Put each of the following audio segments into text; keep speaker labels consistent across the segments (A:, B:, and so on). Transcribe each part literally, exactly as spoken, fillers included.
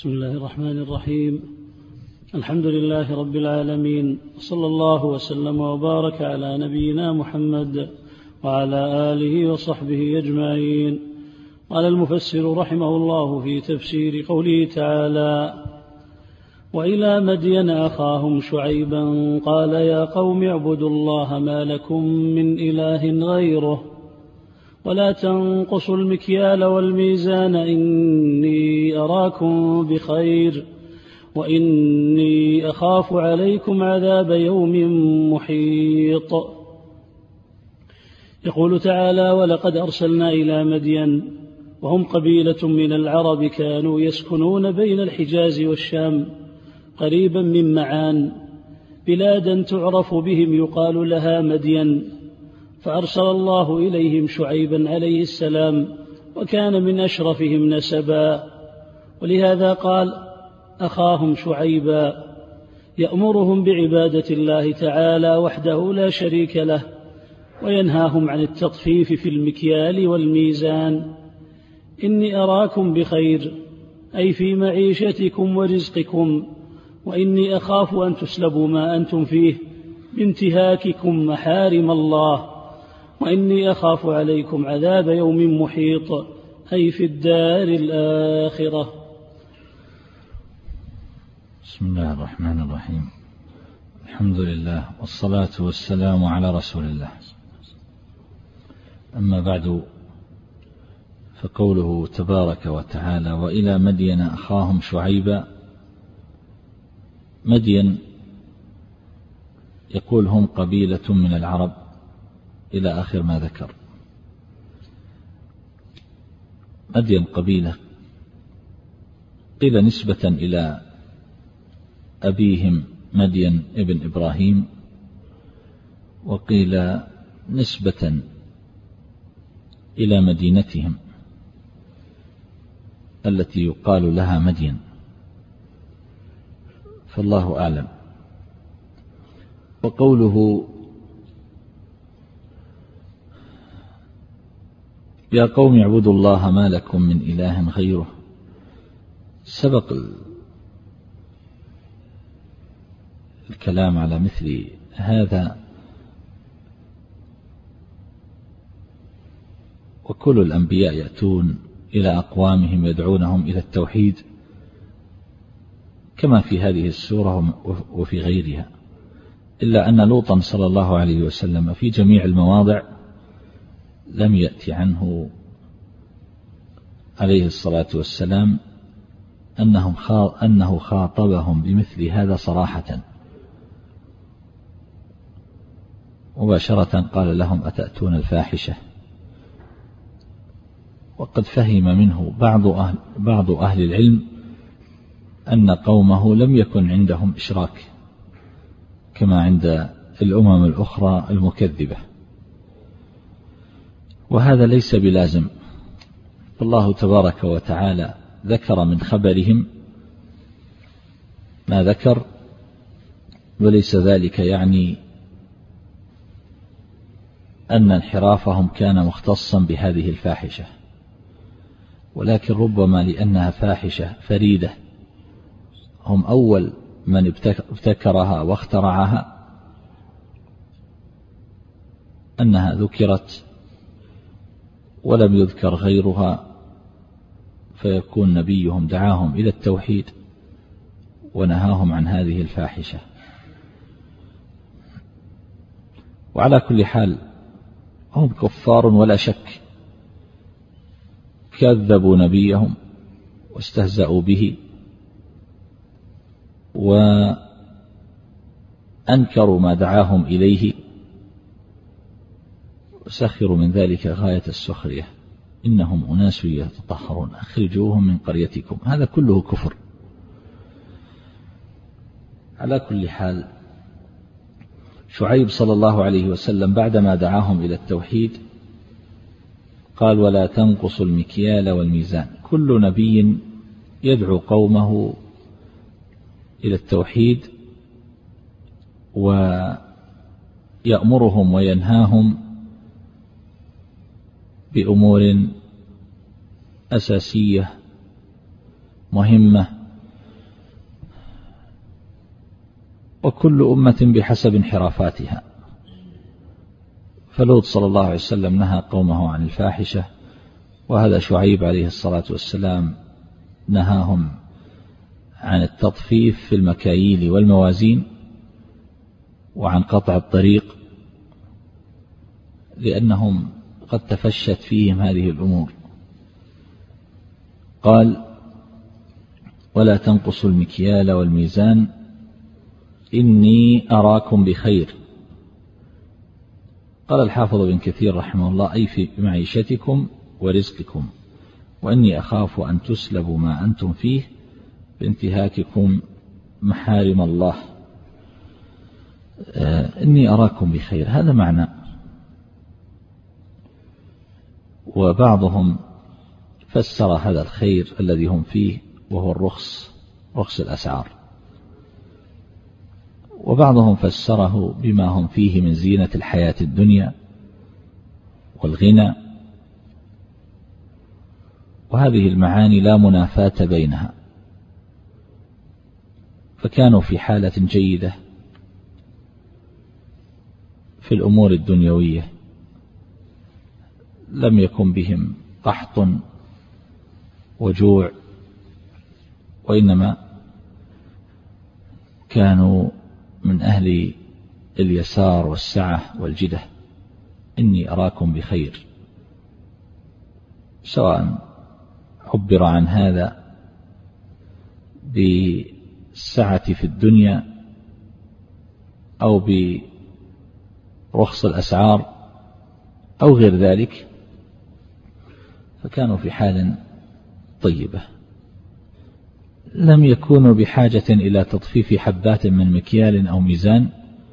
A: بسم الله الرحمن الرحيم. الحمد لله رب العالمين، صلى الله وسلم وبارك على نبينا محمد وعلى آله وصحبه أجمعين. قال المفسر رحمه الله في تفسير قوله تعالى: وإلى مدين أخاهم شعيبا قال يا قوم اعبدوا الله ما لكم من إله غيره ولا تنقصوا المكيال والميزان إني أراكم بخير وإني أخاف عليكم عذاب يوم محيط. يقول تعالى: ولقد أرسلنا إلى مدين، وهم قبيلة من العرب كانوا يسكنون بين الحجاز والشام قريبا من معان، بلادا تعرف بهم يقال لها مدين، فأرسل الله إليهم شعيبا عليه السلام، وكان من أشرفهم نسبا، ولهذا قال أخاهم شعيبا، يأمرهم بعبادة الله تعالى وحده لا شريك له، وينهاهم عن التطفيف في المكيال والميزان. إني أراكم بخير، أي في معيشتكم ورزقكم، وإني أخاف أن تسلبوا ما أنتم فيه بانتهاككم محارم الله، وإني أخاف عليكم عذاب يوم محيط، أي في الدار الآخرة.
B: بسم الله الرحمن الرحيم. الحمد لله والصلاة والسلام على رسول الله. أما بعد، فقوله تبارك وتعالى: وإلى مدين أخاهم شعيبا. مدين يقول هم قبيلة من العرب إلى آخر ما ذكر. مدين قبيلة قيل نسبة إلى أبيهم مدين ابن إبراهيم، وقيل نسبة إلى مدينتهم التي يقال لها مدين، فالله أعلم. وقوله يا قوم اعبدوا الله ما لكم من إله غيره، سبق الكلام على مثل هذا، وكل الأنبياء يأتون إلى أقوامهم يدعونهم إلى التوحيد، كما في هذه السورة وفي غيرها، إلا أن لوطا صلى الله عليه وسلم في جميع المواضع لم يأتي عنه عليه الصلاة والسلام أنه خاطبهم بمثل هذا صراحة، مباشرة قال لهم أتأتون الفاحشة. وقد فهم منه بعض أهل, بعض أهل العلم أن قومه لم يكن عندهم إشراك كما عند الأمم الأخرى المكذبة، وهذا ليس بلازم. فالله تبارك وتعالى ذكر من خبرهم ما ذكر، وليس ذلك يعني أن انحرافهم كان مختصا بهذه الفاحشة، ولكن ربما لأنها فاحشة فريدة، هم أول من ابتكرها واخترعها، أنها ذكرت ولم يذكر غيرها، فيكون نبيهم دعاهم إلى التوحيد ونهاهم عن هذه الفاحشة. وعلى كل حال هم كفار ولا شك، كذبوا نبيهم واستهزأوا به وأنكروا ما دعاهم إليه، وسخروا من ذلك غاية السخرية. إنهم أناس يتطهرون أخرجوهم من قريتكم، هذا كله كفر. على كل حال، شعيب صلى الله عليه وسلم بعدما دعاهم إلى التوحيد قال: ولا تنقصوا المكيال والميزان. كل نبي يدعو قومه إلى التوحيد ويأمرهم وينهاهم بأمور أساسية مهمة وكل أمة بحسب انحرافاتها. فلوط صلى الله عليه وسلم نهى قومه عن الفاحشة، وهذا شعيب عليه الصلاة والسلام نهاهم عن التطفيف في المكاييل والموازين وعن قطع الطريق، لأنهم قد تفشت فيهم هذه الأمور. قال: ولا تنقصوا المكيال والميزان إني أراكم بخير. قال الحافظ بن كثير رحمه الله: أي في معيشتكم ورزقكم، وإني أخاف أن تسلبوا ما أنتم فيه بانتهاككم محارم الله. آه إني أراكم بخير، هذا معنى. وبعضهم فسر هذا الخير الذي هم فيه وهو الرخص، رخص الأسعار، وبعضهم فسره بما هم فيه من زينة الحياة الدنيا والغنى، وهذه المعاني لا منافاة بينها، فكانوا في حالة جيدة في الأمور الدنيوية، لم يكن بهم قحط وجوع، وإنما كانوا من أهل اليسار والسعة والجدة. إني أراكم بخير، سواء عبر عن هذا بالسعة في الدنيا أو برخص الأسعار أو غير ذلك، فكانوا في حال طيبة، لم يكونوا بحاجة إلى تطفيف حبات من مكيال أو ميزان،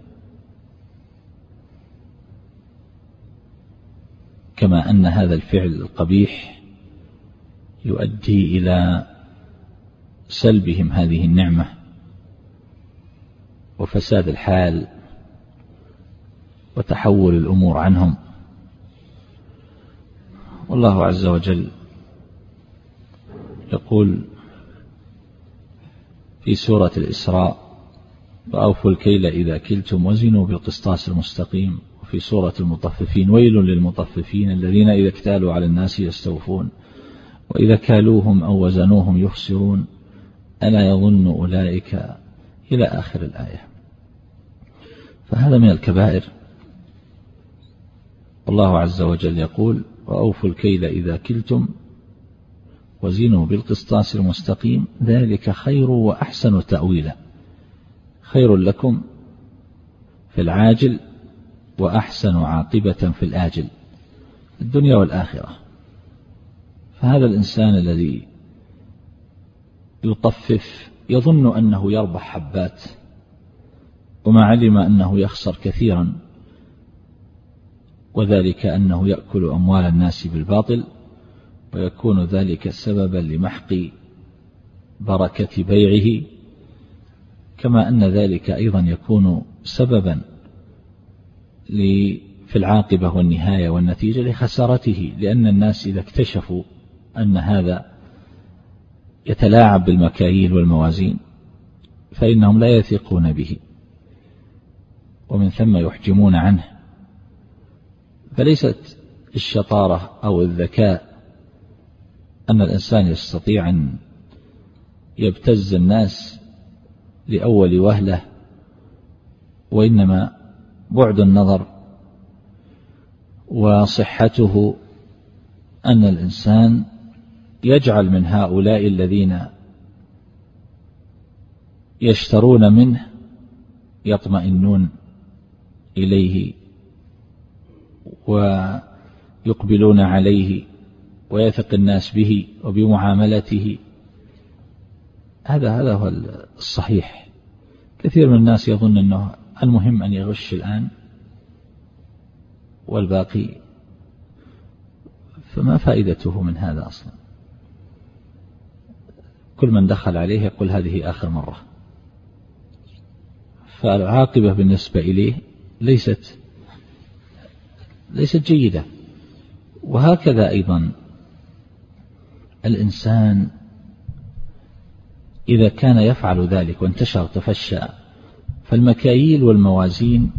B: كما أن هذا الفعل القبيح يؤدي إلى سلبهم هذه النعمة وفساد الحال وتحول الأمور عنهم. والله عز وجل يقول في سورة الإسراء: وأوفوا الكيل إذا كلتم وزنوا بالقسطاس المستقيم. وفي سورة المطففين: ويل للمطففين الذين إذا اكتالوا على الناس يستوفون وإذا كالوهم أو وزنوهم يخسرون ألا يظن أولئك، إلى آخر الآية. فهذا من الكبائر. الله عز وجل يقول: وأوفوا الكيل إذا كلتم وزنوا بالقسطاس المستقيم ذلك خير وأحسن تأويلا. خير لكم في العاجل وأحسن عاقبة في الآجل، الدنيا والآخرة. فهذا الإنسان الذي يطفف يظن أنه يربح حبات، وما علم أنه يخسر كثيرا، وذلك أنه يأكل أموال الناس بالباطل، ويكون ذلك سببا لمحق بركة بيعه، كما أن ذلك أيضا يكون سببا في العاقبة والنهاية والنتيجة لخسارته، لأن الناس إذا اكتشفوا أن هذا يتلاعب بالمكاييل والموازين فإنهم لا يثقون به، ومن ثم يحجمون عنه. فليست الشطارة أو الذكاء أن الإنسان يستطيع أن يبتز الناس لأول وهلة، وإنما بعد النظر وصحته أن الإنسان يجعل من هؤلاء الذين يشترون منه يطمئنون إليه ويقبلون عليه ويثق الناس به وبمعاملته. هذا هذا هو الصحيح. كثير من الناس يظن أنه المهم أن يغش الآن والباقي، فما فائدته من هذا أصلا؟ كل من دخل عليه يقول هذه آخر مرة، فالعاقبة بالنسبة إليه ليست ليست جيدة. وهكذا أيضا الإنسان إذا كان يفعل ذلك وانتشر تفشى فالمكاييل والموازين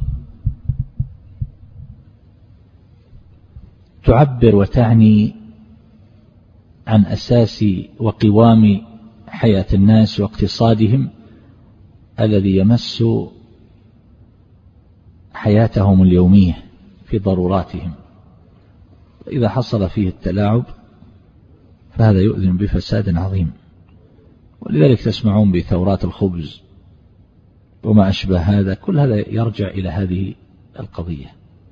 B: تعبر وتعني عن أساس وقوام حياة الناس واقتصادهم الذي يمس حياتهم اليومية في ضروراتهم. إذا حصل فيه التلاعب فهذا يؤذن بفساد عظيم، ولذلك تسمعون بثورات الخبز وما أشبه هذا، كل هذا يرجع إلى هذه القضية.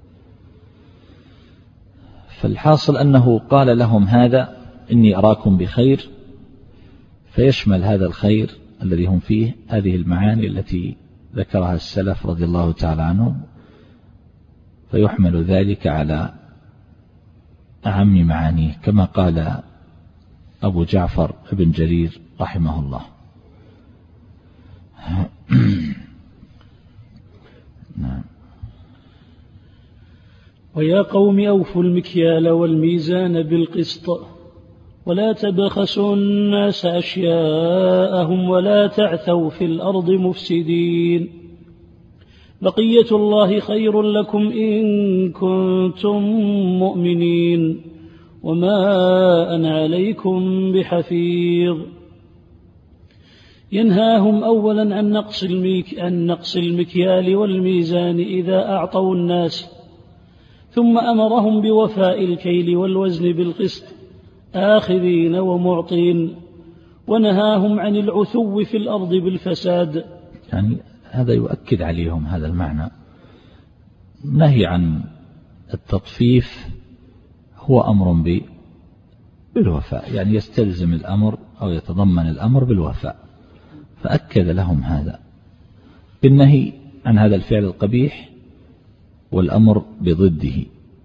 B: فالحاصل أنه قال لهم هذا إني أراكم بخير، فيشمل هذا الخير الذي هم فيه هذه المعاني التي ذكرها السلف رضي الله تعالى عنهم، فيحمل ذلك على أعم معانيه كما قال أبو جعفر ابن جرير رحمه الله. نعم.
A: ويا قوم أوفوا المكيال والميزان بالقسط ولا تبخسوا الناس أشياءهم ولا تعثوا في الأرض مفسدين بقية الله خير لكم إن كنتم مؤمنين وما أنا عليكم بحفيظ. ينهاهم أولا عن نقص الميك عن نقص المكيال والميزان إذا أعطوا الناس، ثم أمرهم بوفاء الكيل والوزن بالقسط آخذين ومعطين، ونهاهم عن العثو في الأرض بالفساد.
B: يعني هذا يؤكد عليهم هذا المعنى. نهي عن التطفيف هو أمر بالوفاء، يعني يستلزم الأمر أو يتضمن الأمر بالوفاء، فأكد لهم هذا بالنهي عن هذا الفعل القبيح والأمر بضده.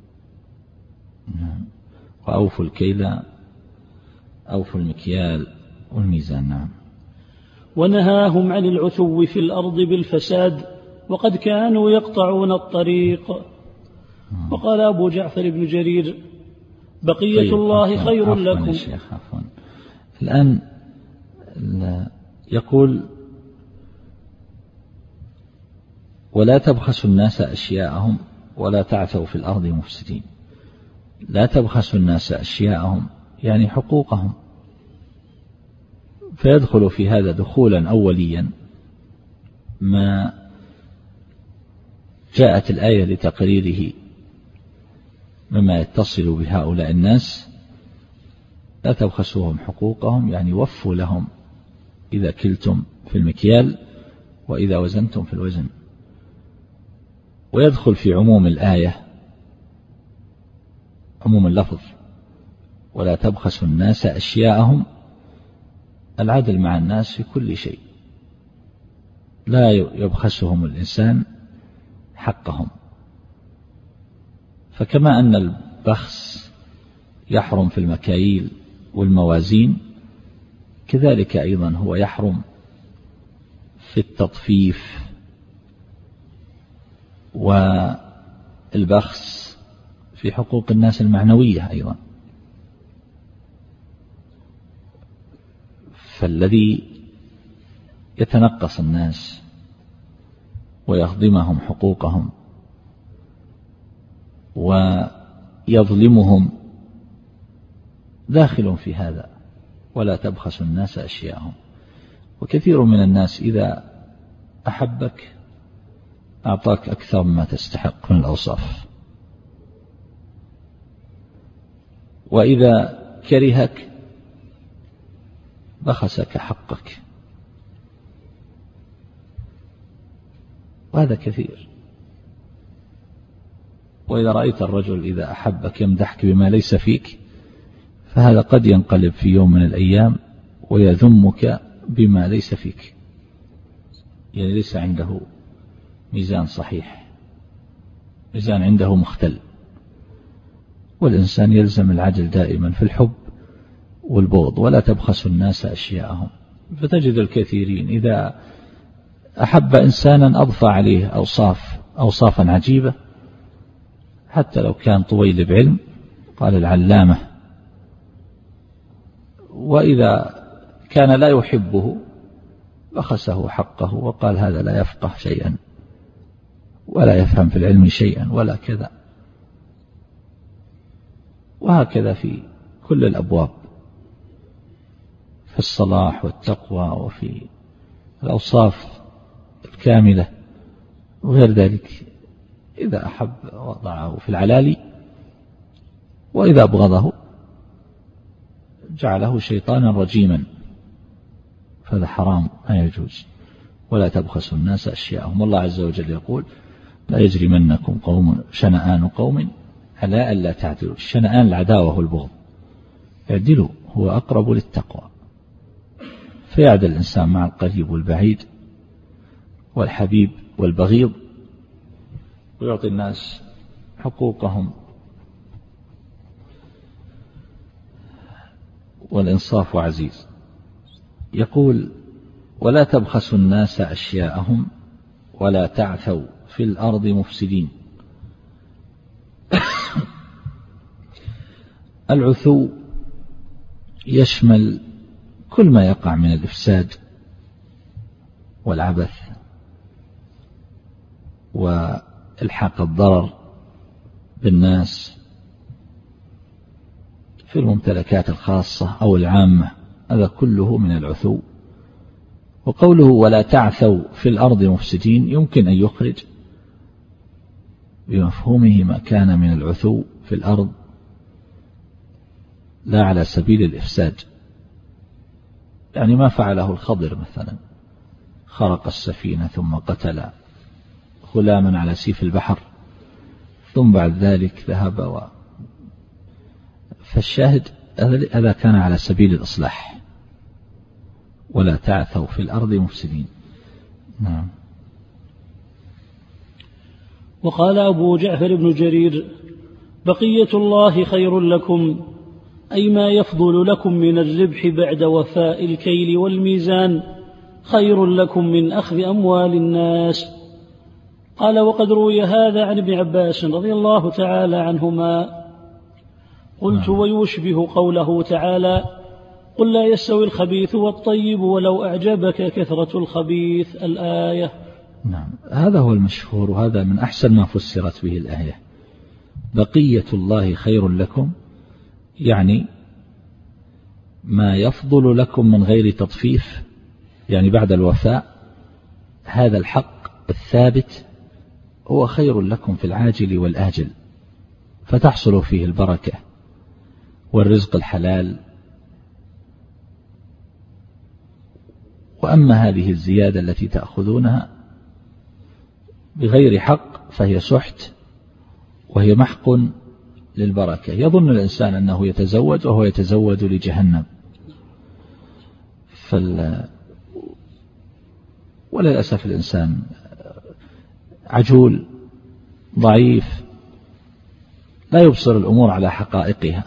B: وأوفوا الكيل أوفوا المكيال والميزان. نعم.
A: ونهاهم عن العثو في الأرض بالفساد وقد كانوا يقطعون الطريق. وقال أبو جعفر بن جرير بقية طيب الله خير عفواً لكم.
B: الشيخ عفواً. الآن يقول ولا تبخسوا الناس أشياءهم ولا تعثوا في الأرض مفسدين. لا تبخسوا الناس أشياءهم يعني حقوقهم، فيدخل في هذا دخولا أوليا ما جاءت الآية لتقريره مما يتصل بهؤلاء الناس. لا تبخسوهم حقوقهم يعني وفوا لهم إذا كلتم في المكيال وإذا وزنتم في الوزن. ويدخل في عموم الآية عموم اللفظ ولا تبخسوا الناس أشياءهم، العدل مع الناس في كل شيء، لا يبخسهم الإنسان حقهم. فكما أن البخس يحرم في المكاييل والموازين، كذلك أيضا هو يحرم في التطفيف والبخس في حقوق الناس المعنوية أيضا. فالذي يتنقص الناس ويهضمهم حقوقهم ويظلمهم داخل في هذا ولا تبخسوا الناس أشياءهم. وكثير من الناس إذا أحبك أعطاك أكثر مما تستحق من الأوصاف، وإذا كرهك بخسك حقك، وهذا كثير. وإذا رأيت الرجل إذا أحبك يمدحك بما ليس فيك، فهذا قد ينقلب في يوم من الأيام ويذمك بما ليس فيك، يعني ليس عنده ميزان صحيح، ميزان عنده مختل. والإنسان يلزم العدل دائما في الحب والبغض. ولا تبخسوا الناس أشياءهم. فتجد الكثيرين إذا أحب إنسانا أضفى عليه أوصاف أوصافا عجيبة، حتى لو كان طويل بعلم قال العلامة. وإذا كان لا يحبه بخسه حقه وقال هذا لا يفقه شيئا ولا يفهم في العلم شيئا ولا كذا. وهكذا في كل الأبواب، في الصلاح والتقوى وفي الأوصاف الكاملة وغير ذلك. إذا أحب وضعه في العلالي، وإذا أبغضه جعله شيطانا رجيما، فهذا حرام ما يجوز. ولا تبخسوا الناس أشياءهم. والله عز وجل يقول لا يجرمنكم قوم شنآن قوم على ألا تعدلوا. الشنآن العداوة والبغض، اعدلوا هو أقرب للتقوى. فيعدل الإنسان مع القريب والبعيد والحبيب والبغيض، ويعطي الناس حقوقهم. والإنصاف عزيز. يقول ولا تبخسوا الناس أشياءهم ولا تعثوا في الأرض مفسدين. العثو يشمل كل ما يقع من الإفساد والعبث والحاق الضرر بالناس في الممتلكات الخاصة أو العامة، هذا كله من العثو. وقوله ولا تعثوا في الأرض مفسدين يمكن أن يخرج بمفهومه ما كان من العثو في الأرض لا على سبيل الإفساد، يعني ما فعله الخضر مثلا، خرق السفينة ثم قتل غلاما على سيف البحر ثم بعد ذلك ذهب و... فالشاهد هذا كان على سبيل الإصلاح. ولا تعثوا في الأرض مفسدين. نعم.
A: وقال أبو جعفر بن جرير بقية الله خير لكم، أي ما يفضل لكم من الربح بعد وفاء الكيل والميزان خير لكم من أخذ أموال الناس. قال وقد روي هذا عن ابن عباس رضي الله تعالى عنهما. قلت ويشبه قوله تعالى قل لا يستوي الخبيث والطيب ولو أعجبك كثرة الخبيث، الآية.
B: نعم، هذا هو المشهور، وهذا من أحسن ما فسرت به الآية. بقية الله خير لكم يعني ما يفضل لكم من غير تطفيف، يعني بعد الوفاء هذا الحق الثابت هو خير لكم في العاجل والآجل، فتحصل فيه البركة والرزق الحلال. وأما هذه الزيادة التي تأخذونها بغير حق فهي سحت وهي محق للبركة. يظن الإنسان أنه يتزود وهو يتزود لجهنم. فال... وللأسف الإنسان عجول ضعيف لا يبصر الأمور على حقائقها،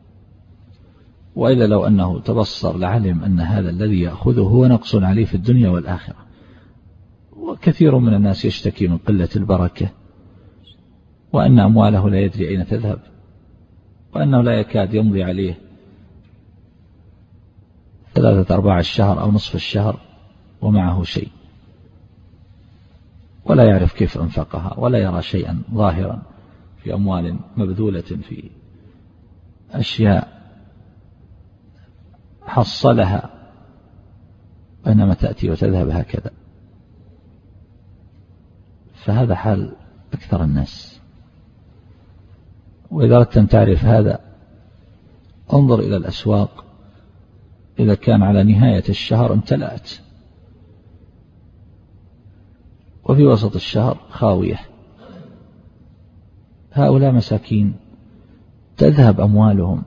B: وإلا لو أنه تبصر لعلم أن هذا الذي يأخذه هو نقص عليه في الدنيا والآخرة. وكثير من الناس يشتكي من قلة البركة، وأن أمواله لا يدري أين تذهب، وأنه لا يكاد يمضي عليه ثلاثة أرباع الشهر أو نصف الشهر ومعه شيء، ولا يعرف كيف أنفقها، ولا يرى شيئا ظاهرا في أموال مبذولة في أشياء حصلها، بينما تأتي وتذهب هكذا. فهذا حال أكثر الناس. وإذا أردت أن تعرف هذا انظر إلى الأسواق، إذا كان على نهاية الشهر امتلأت وفي وسط الشهر خاوية، هؤلاء مساكين تذهب أموالهم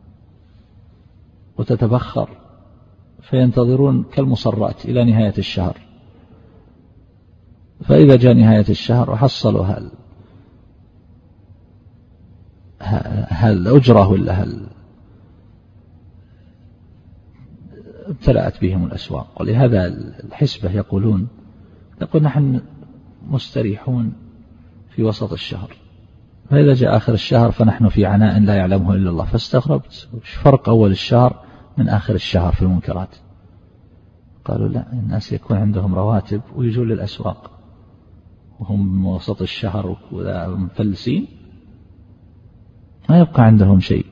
B: وتتبخر، فينتظرون كالمصرات إلى نهاية الشهر. فإذا جاء نهاية الشهر وحصلوا هل هل أجره ولا هل ابتلأت بهم الأسواق. ولهذا الحسبة يقولون يقول نحن مستريحون في وسط الشهر، فإذا جاء آخر الشهر فنحن في عناء لا يعلمه إلا الله. فاستغربت وش فرق أول الشهر من آخر الشهر في المنكرات. قالوا لا، الناس يكون عندهم رواتب ويجوا للأسواق وهم من وسط الشهر ومفلسين ما يبقى عندهم شيء،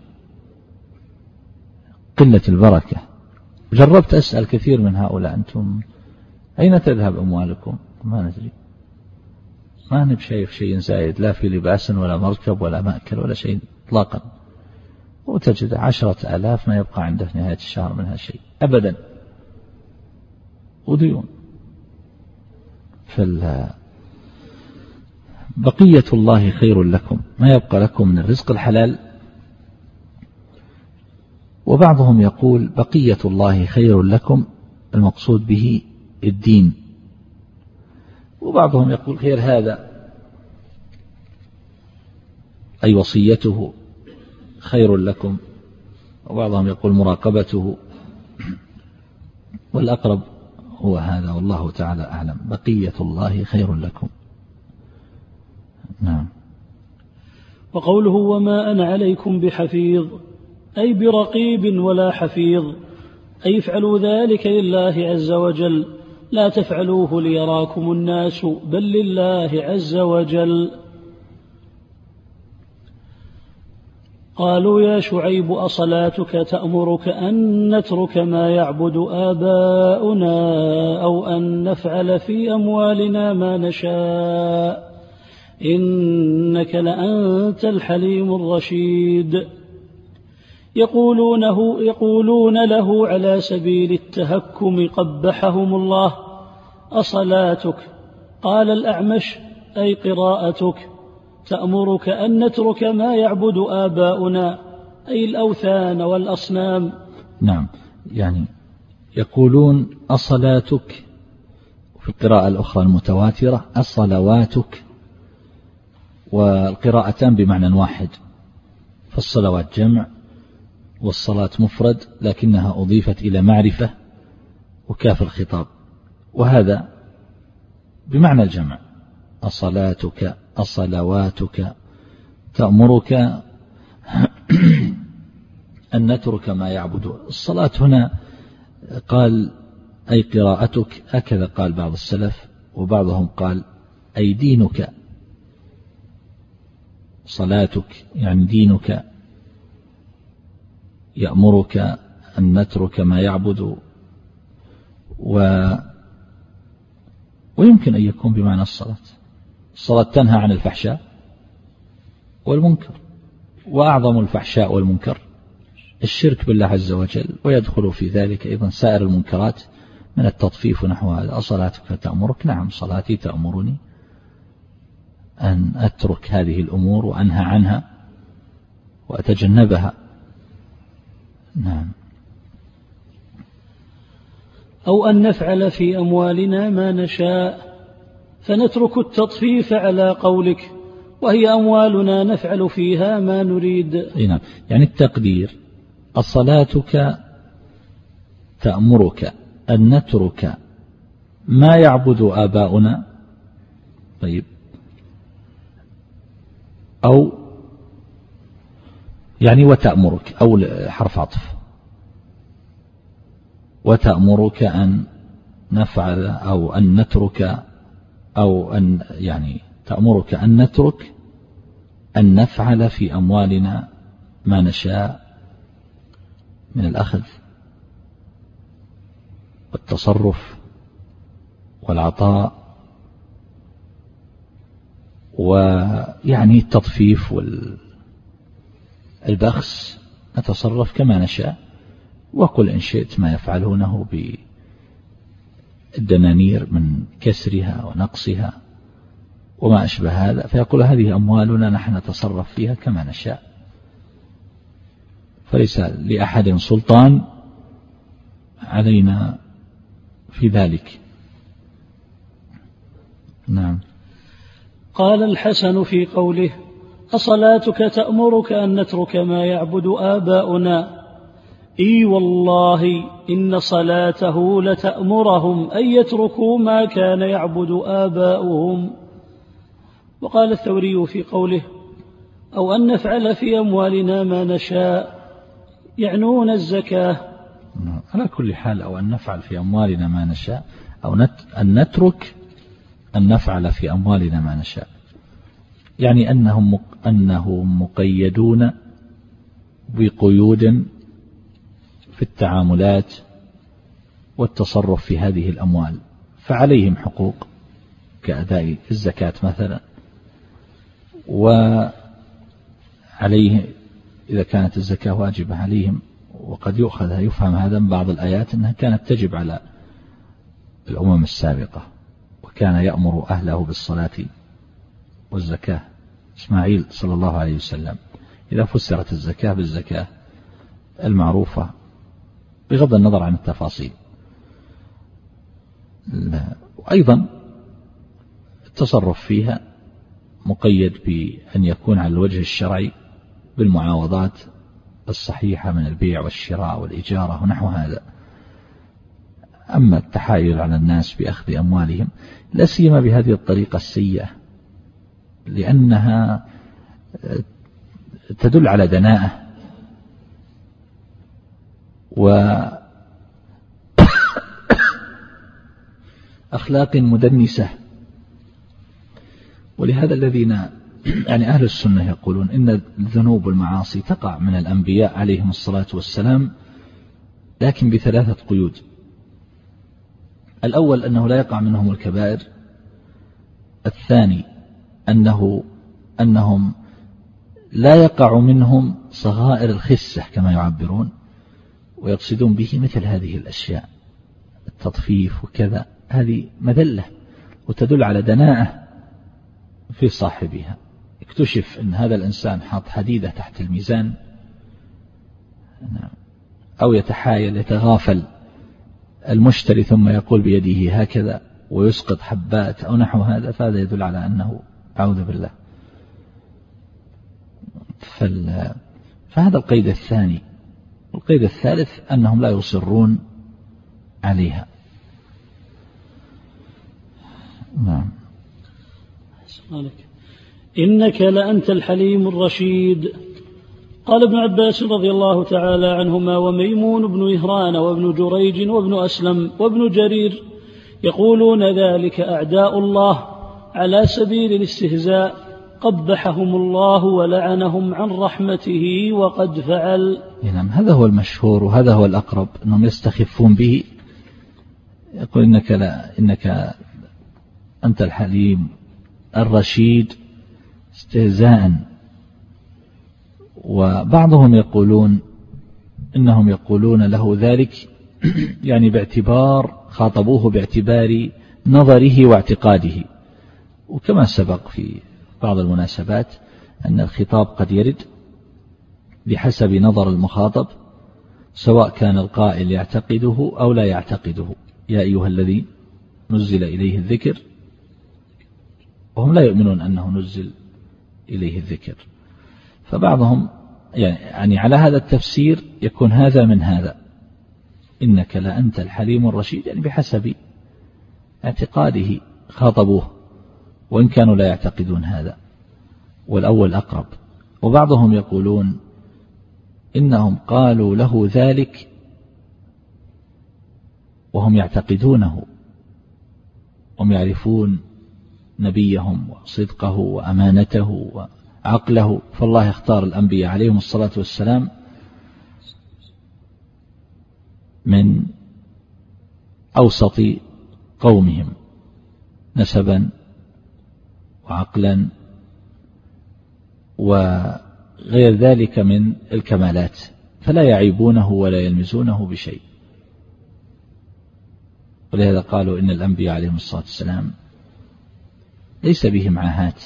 B: قلة البركة. جربت أسأل كثير من هؤلاء أنتم أين تذهب أموالكم؟ ما ندري، ما نب شايف شيء زايد، لا في لباس ولا مركب ولا مأكل ولا شيء إطلاقا. وتجد عشرة آلاف ما يبقى عنده نهاية الشهر منها شيء أبدا، وديون. بقية الله خير لكم، ما يبقى لكم من الرزق الحلال. وبعضهم يقول بقية الله خير لكم المقصود به الدين، وبعضهم يقول غير هذا، أي وصيته خير لكم، وبعضهم يقول مراقبته، والأقرب هو هذا والله تعالى أعلم. بقية الله خير لكم. نعم.
A: وقوله وما أنا عليكم بحفيظ أي برقيب ولا حفيظ، أي افعلوا ذلك لله عز وجل، لا تفعلوه ليراكم الناس بل لله عز وجل. قالوا يا شعيب أصلاتك تأمرك أن نترك ما يعبد آباؤنا أو أن نفعل في أموالنا ما نشاء إنك لأنت الحليم الرشيد. يقولونه يقولون له على سبيل التهكم قبحهم الله أصلاتك، قال الأعمش أي قراءتك تأمرك أن نترك ما يعبد آباؤنا أي الأوثان والأصنام.
B: نعم، يعني يقولون أصلاتك، في القراءة الأخرى المتواترة أصلواتك، والقراءتان بمعنى واحد، فالصلوات جمع والصلاة مفرد لكنها أضيفت إلى معرفة وكاف الخطاب، وهذا بمعنى الجمع. أصلاتك أصلواتك تأمرك أن نترك ما يعبد. الصلاة هنا قال أي قراءتك، هكذا قال بعض السلف، وبعضهم قال أي دينك. صلاتك يعني دينك، يأمرك أن نترك ما يعبد، و ويمكن أن يكون بمعنى الصلاة. الصلاة تنهى عن الفحشاء والمنكر، وأعظم الفحشاء والمنكر الشرك بالله عز وجل، ويدخل في ذلك أيضا سائر المنكرات من التطفيف ونحو هذا. أصلاتك تأمرك، نعم صلاتي تأمرني أن أترك هذه الأمور وأنهى عنها وأتجنبها. نعم.
A: أو أن نفعل في أموالنا ما نشاء، فنترك التطفيف على قولك، وهي أموالنا نفعل فيها ما نريد.
B: نعم، يعني التقدير أصلاتك تأمرك أن نترك ما يعبد آباؤنا، طيب، أو يعني وتأمرك، أو حرف عطف، وتأمرك أن نفعل أو أن نترك، أو أن يعني تأمرك أن نترك أن نفعل في أموالنا ما نشاء من الأخذ والتصرف والعطاء، ويعني التطفيف والبخس، نتصرف كما نشاء. وقل إن شئت ما يفعلونه بالدنانير من كسرها ونقصها وما أشبه هذا، فيقول هذه أموالنا نحن نتصرف فيها كما نشاء، فليس لأحد سلطان علينا في ذلك. نعم.
A: قال الحسن في قوله أصلاتك تأمرك أن نترك ما يعبد آباؤنا، إي والله إن صلاته لتأمرهم أن يتركوا ما كان يعبد آباؤهم. وقال الثوري في قوله أو أن نفعل في أموالنا ما نشاء، يعنون الزكاة.
B: على كل حال، أو أن نفعل في أموالنا ما نشاء، أو أن نترك أن نفعل في أموالنا ما نشاء، يعني أنهم أنهم مقيدون بقيود في التعاملات والتصرف في هذه الأموال، فعليهم حقوق كأداء الزكاة مثلا، وعليه إذا كانت الزكاة واجبة عليهم، وقد يؤخذ يفهم هذا من بعض الآيات أنها كانت تجب على الأمم السابقة، وكان يأمر أهله بالصلاة والزكاة إسماعيل صلى الله عليه وسلم، إذا فسرت الزكاة بالزكاة المعروفة بغض النظر عن التفاصيل. وأيضا التصرف فيها مقيد بأن يكون على الوجه الشرعي بالمعاوضات الصحيحة من البيع والشراء والإجارة ونحو هذا. أما التحايل على الناس بأخذ أموالهم لا سيما بهذه الطريقة السيئة، لأنها تدل على دناءة وأخلاق مدنسة. ولهذا الذين يعني أهل السنة يقولون إن الذنوب والمعاصي تقع من الأنبياء عليهم الصلاة والسلام، لكن بثلاثة قيود. الأول أنه لا يقع منهم الكبائر، الثاني أنه أنهم لا يقع منهم صغائر الخسة كما يعبرون، ويقصدون به مثل هذه الأشياء التطفيف وكذا، هذه مذلة وتدل على دناءة في صاحبها. اكتشف أن هذا الإنسان حاط حديدة تحت الميزان، أو يتحايل يتغافل المشتري ثم يقول بيده هكذا ويسقط حبات أو نحو هذا، فهذا يدل على أنه أعوذ بالله. فهذا القيد الثاني. القيد الثالث أنهم لا يصرون عليها. نعم.
A: إنك لأنت الحليم الرشيد. قال ابن عباس رضي الله تعالى عنهما وميمون بن مهران وابن جريج وابن أسلم وابن جرير يقولون ذلك أعداء الله على سبيل الاستهزاء، قبحهم الله ولعنهم عن رحمته وقد فعل.
B: نعم، هذا هو المشهور وهذا هو الأقرب، أنهم يستخفون به. يقول إنك, لا إنك أنت الحليم الرشيد استهزاء. وبعضهم يقولون إنهم يقولون له ذلك يعني باعتبار خاطبوه باعتبار نظره واعتقاده. وكما سبق في بعض المناسبات أن الخطاب قد يرد بحسب نظر المخاطب، سواء كان القائل يعتقده أو لا يعتقده. يا أيها الذي نزل إليه الذكر، وهم لا يؤمنون أنه نزل إليه الذكر. فبعضهم يعني على هذا التفسير يكون هذا من هذا، إنك لأنت الحليم الرشيد، يعني بحسب اعتقاده خاطبوه وإن كانوا لا يعتقدون هذا، والأول أقرب. وبعضهم يقولون إنهم قالوا له ذلك وهم يعتقدونه، هم يعرفون نبيهم وصدقه وأمانته وعقله، فالله يختار الأنبياء عليهم الصلاة والسلام من أوسط قومهم نسبا وعقلا وغير ذلك من الكمالات، فلا يعيبونه ولا يلمزونه بشيء. ولهذا قالوا إن الأنبياء عليهم الصلاة والسلام ليس بهم عاهات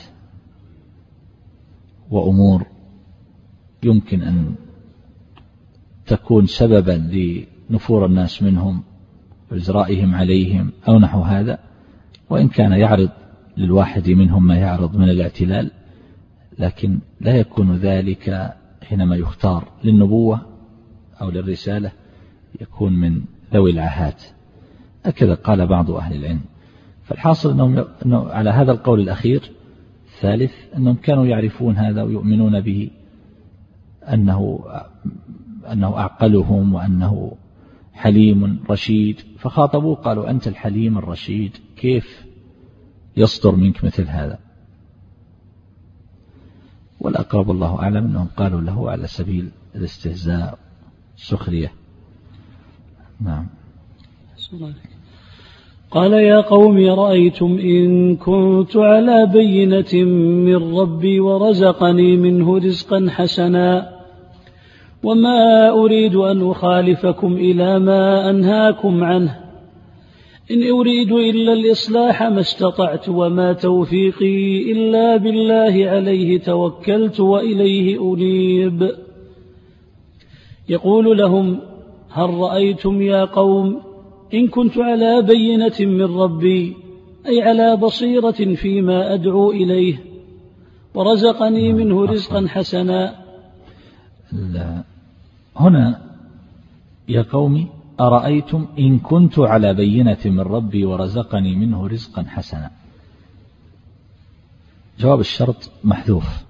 B: وأمور يمكن أن تكون سببا لنفور الناس منهم وإجرائهم عليهم أو نحو هذا، وإن كان يعرض للواحد منهم ما يعرض من الاعتلال، لكن لا يكون ذلك حينما يختار للنبوة أو للرسالة، يكون من ذوي العاهات. هكذا قال بعض أهل العلم. فالحاصل أنهم أنه على هذا القول الأخير الثالث أنهم كانوا يعرفون هذا ويؤمنون به، أنه, أنه أعقلهم وأنه حليم رشيد، فخاطبوه قالوا أنت الحليم الرشيد، كيف يصدر منك مثل هذا؟ والأقرب الله أعلم أنهم قالوا له على سبيل الاستهزاء السخرية. نعم.
A: قال يا قوم رأيتم إن كنت على بينة من ربي ورزقني منه رزقا حسنا وما أريد أن أخالفكم إلى ما أنهاكم عنه إن أريد إلا الإصلاح ما استطعت وما توفيقي إلا بالله عليه توكلت وإليه أنيب. يقول لهم هل رأيتم يا قوم إن كنت على بينة من ربي أي على بصيرة فيما أدعو إليه ورزقني منه رزقا حسنا.
B: هنا يا قوم أرأيتم إن كنت على بينة من ربي ورزقني منه رزقا حسنا، جواب الشرط محذوف.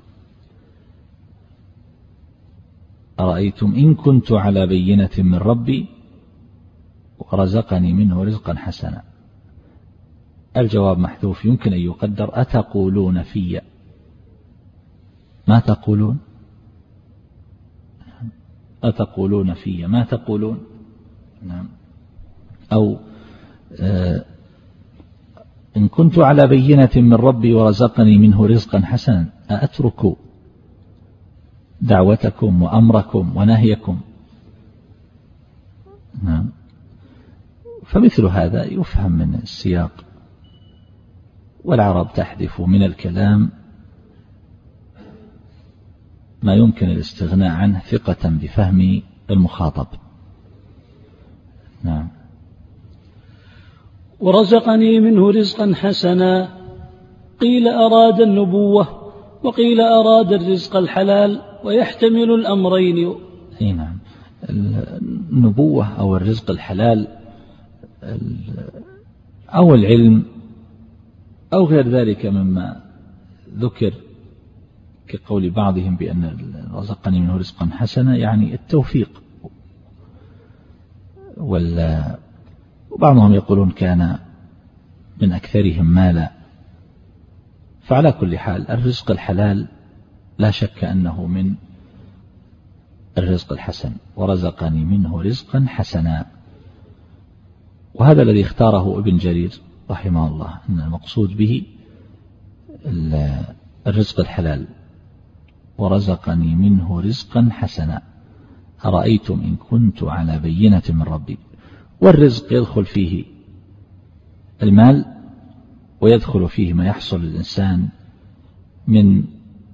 B: أرأيتم إن كنت على بينة من ربي ورزقني منه رزقا حسنا، الجواب محذوف. يمكن أن يقدر أتقولون في، ما تقولون، أتقولون في ما تقولون. نعم. أو آه إن كنت على بينة من ربي ورزقني منه رزقا حسنا أأترك دعوتكم وأمركم ونهيكم. نعم. فمثل هذا يفهم من السياق، والعرب تحذف من الكلام ما يمكن الاستغناء عنه ثقة بفهم المخاطب. نعم.
A: ورزقني منه رزقا حسنا، قيل أراد النبوة وقيل أراد الرزق الحلال، ويحتمل الأمرين.
B: أي نعم، النبوة أو الرزق الحلال أو العلم أو غير ذلك مما ذكر كقول بعضهم بأن رزقني منه رزقا حسنا يعني التوفيق، وبعضهم يقولون كان من أكثرهم مالا. فعلى كل حال الرزق الحلال لا شك أنه من الرزق الحسن، ورزقني منه رزقا حسنا. وهذا الذي اختاره ابن جرير رحمه الله، أن المقصود به الرزق الحلال، ورزقني منه رزقا حسنا. أرأيتم إن كنت على بينة من ربي. والرزق يدخل فيه المال، ويدخل فيه ما يحصل للإنسان من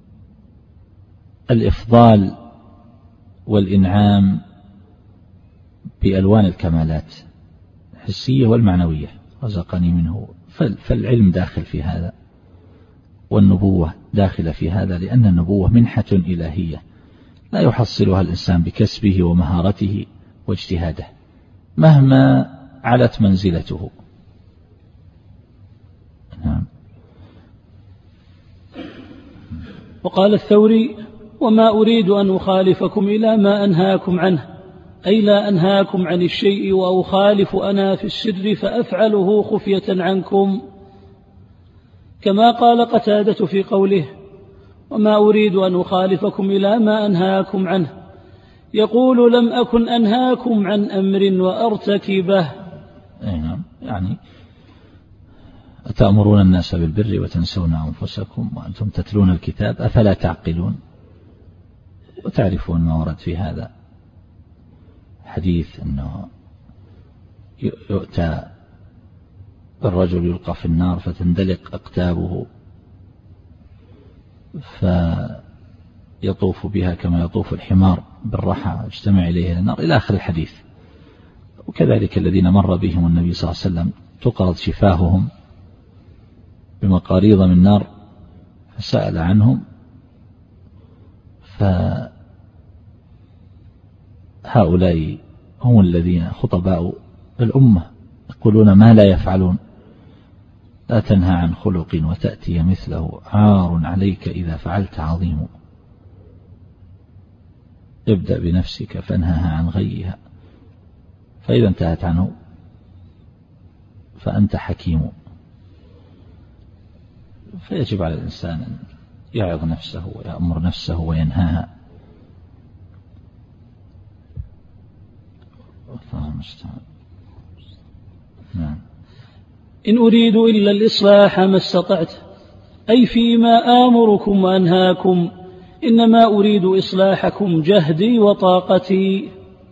B: الإفضال والإنعام بألوان الكمالات الحسية والمعنوية، رزقني منه. فالعلم داخل في هذا، والنبوة داخلة في هذا، لأن النبوة منحة إلهية لا يحصلها الإنسان بكسبه ومهارته واجتهاده مهما علت منزلته. نعم.
A: وقال الثوري وما أريد أن أخالفكم إلى ما أنهاكم عنه، أي لا أنهاكم عن الشيء وأخالف أنا في السر فأفعله خفية عنكم، كما قال قتادة في قوله وما أريد أن أخالفكم إلى ما أنهاكم عنه، يقول لم أكن أنهاكم عن أمر وأرتكبه.
B: نعم، يعني أتأمرون الناس بالبر وتنسون أنفسكم وأنتم تتلون الكتاب أفلا تعقلون. وتعرفون ما ورد في هذا حديث أنه يؤتى الرجل يلقى في النار فتندلق أقتابه فيطوف بها كما يطوف الحمار بالرحى يجتمع إليه النار إلى آخر الحديث. وكذلك الذين مر بهم النبي صلى الله عليه وسلم تقرض شفاههم بمقاريض من نار فسأل عنهم، فهؤلاء هم الذين خطباء الأمة يقولون ما لا يفعلون، لا تنهى عن خلق وتأتي مثله، عار عليك إذا فعلت عظيم، ابدأ بنفسك فانهها عن غيها. فإذا انتهت عنه فأنت حكيم. فيجب على الإنسان أن يعظ نفسه ويأمر نفسه وينهاها. نعم.
A: إن أريد إلا الإصلاح ما استطعت، أي فيما آمركم وأنهاكم، إنما أريد إصلاحكم جهدي وطاقتي،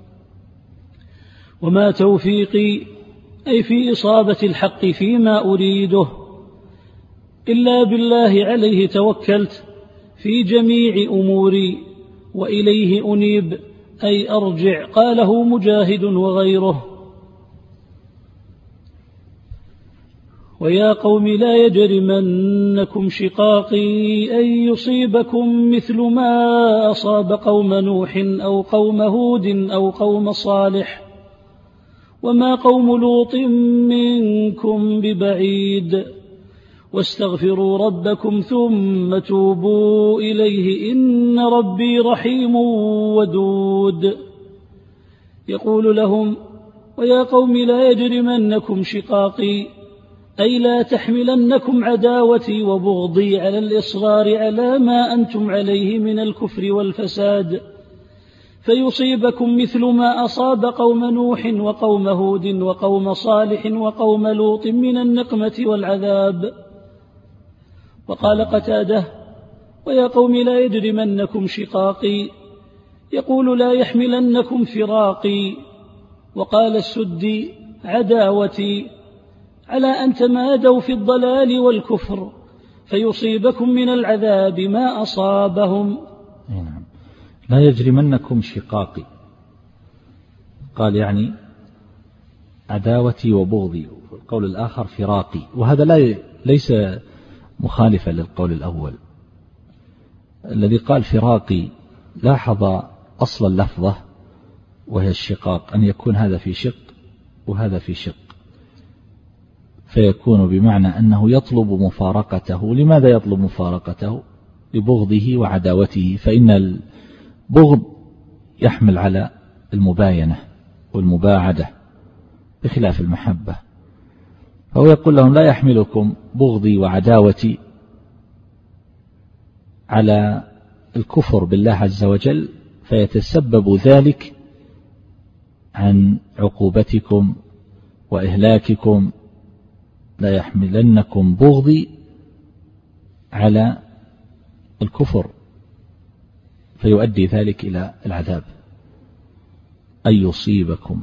A: وما توفيقي أي في إصابة الحق فيما أريده إلا بالله عليه توكلت في جميع أموري وإليه أنيب أي أرجع. قاله مجاهد وغيره. ويا قوم لا يجرمنكم شقاقي أن يصيبكم مثل ما أصاب قوم نوح أو قوم هود أو قوم صالح وما قوم لوط منكم ببعيد، واستغفروا ربكم ثم توبوا إليه إن ربي رحيم ودود. يقول لهم: ويا قوم لا يجرمنكم شقاقي أي لا تحملنكم عداوتي وبغضي على الإصرار على ما أنتم عليه من الكفر والفساد، فيصيبكم مثل ما أصاب قوم نوح وقوم هود وقوم صالح وقوم لوط من النقمة والعذاب. وقال قتادة: ويا قوم لا يجرمنكم شقاقي، يقول لا يحملنكم فراقي. وقال السدي: عداوتي، على أن تمادوا في الضلال والكفر فيصيبكم من العذاب ما أصابهم.
B: نعم. لا يجرمنكم شقاقي، قال يعني عداوتي وبغضي. القول الآخر فراقي، وهذا لا ليس مخالفا للقول الأول. الذي قال فراقي لاحظ أصل اللفظة وهي الشقاق، أن يكون هذا في شق وهذا في شق، فيكون بمعنى أنه يطلب مفارقته. لماذا يطلب مفارقته؟ لبغضه وعداوته، فإن البغض يحمل على المباينة والمباعدة بخلاف المحبة. فهو يقول لهم: لا يحملكم بغضي وعداوتي على الكفر بالله عز وجل فيتسبب ذلك عن عقوبتكم وإهلاككم. لا يحملنكم بغضي على الكفر فيؤدي ذلك إلى العذاب، أن يصيبكم.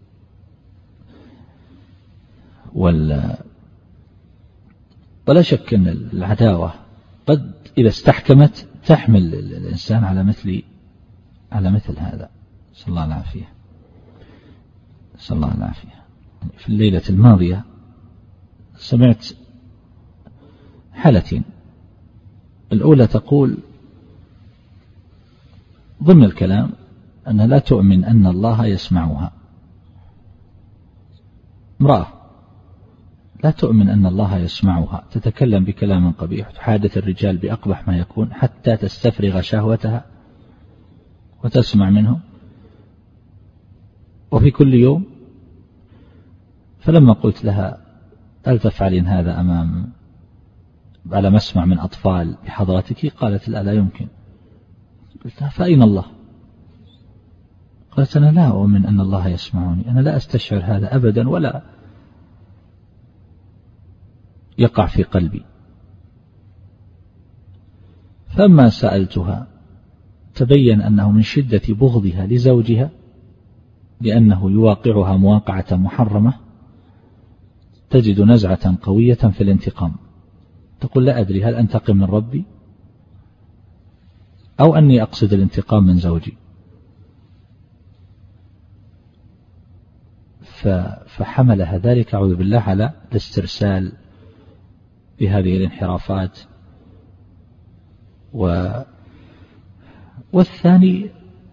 B: ولا شك أن العداوة قد إذا استحكمت تحمل الإنسان على مثل على مثل هذا. صلى الله العافية صلى الله العافية. في الليلة الماضية سمعت حالتين. الأولى تقول ضمن الكلام أنها لا تؤمن أن الله يسمعها. امرأة لا تؤمن أن الله يسمعها، تتكلم بكلام قبيح، تحادث الرجال بأقبح ما يكون حتى تستفرغ شهوتها وتسمع منه، وفي كل يوم. فلما قلت لها: هل تفعلين هذا أمام على مسمع من أطفال بحضرتك؟ قالت: لا لا يمكن. قلت لها: فأين الله؟ قالت: أنا لا أؤمن أن الله يسمعني، أنا لا أستشعر هذا أبدا ولا يقع في قلبي. فلما سألتها تبين أنه من شدة بغضها لزوجها لأنه يواقعها مواقعة محرمة تجد نزعة قوية في الانتقام. تقول: لا أدري هل أنتقم من ربي أو أني أقصد الانتقام من زوجي. فحملها ذلك أعوذ بالله على الاسترسال بهذه الانحرافات. و والثاني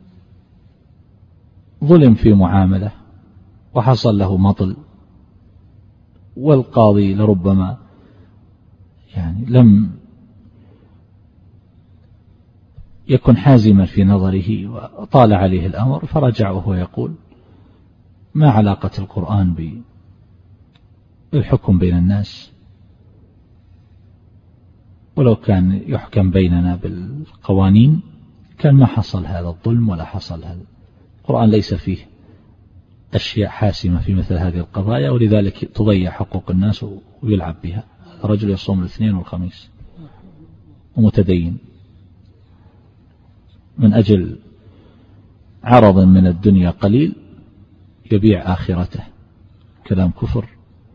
B: ظلم في معاملة وحصل له مطل، والقاضي لربما يعني لم يكن حازما في نظره وطال عليه الأمر، فرجع وهو يقول: ما علاقة القرآن بالحكم بين الناس؟ ولو كان يحكم بيننا بالقوانين كان ما حصل هذا الظلم ولا حصل هذا. القرآن ليس فيه أشياء حاسمة في مثل هذه القضايا، ولذلك تضيع حقوق الناس ويلعب بها. رجل يصوم الاثنين والخميس ومتدين من أجل عرض من الدنيا قليل يبيع آخرته، كلام كفر.